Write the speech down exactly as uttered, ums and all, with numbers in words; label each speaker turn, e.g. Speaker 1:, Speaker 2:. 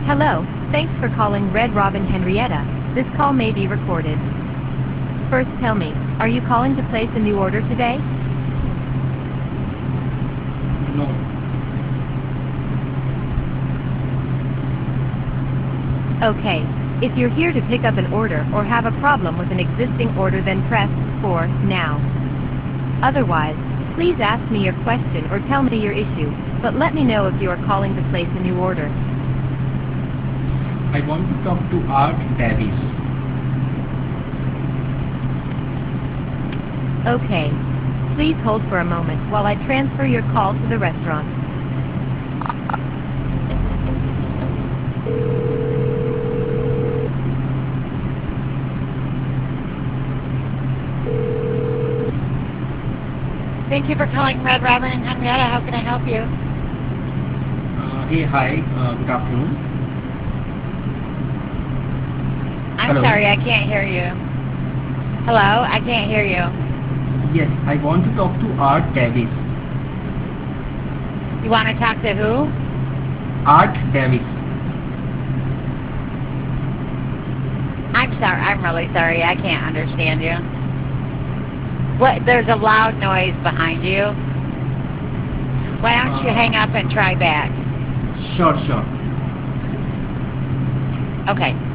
Speaker 1: Hello, thanks for calling Red Robin Henrietta. This call may be recorded. First tell me, are you calling to place a new order today?
Speaker 2: No.
Speaker 1: Okay. If you're here to pick up an order or have a problem with an existing order, then press four now. Otherwise, please ask me your question or tell me your issue, but let me know if you are calling to place a new order.
Speaker 2: I want to talk to Art Davies.
Speaker 1: Okay. Please hold for a moment while I transfer your call to the restaurant.
Speaker 3: Thank you for calling Red Robin and Henrietta. How can I help you?
Speaker 2: Uh, hey, hi, uh, good afternoon.
Speaker 3: I'm
Speaker 2: Hello.
Speaker 3: sorry, I can't hear you. Hello, I can't hear you.
Speaker 2: Yes, I want to talk to Art Davies.
Speaker 3: You want to talk to who?
Speaker 2: Art Davies.
Speaker 3: I'm sorry, I'm really sorry, I can't understand you. What? There's a loud noise behind you. Why don't you
Speaker 2: Uh,
Speaker 3: hang up and try back?
Speaker 2: Sure, sure.
Speaker 3: Okay.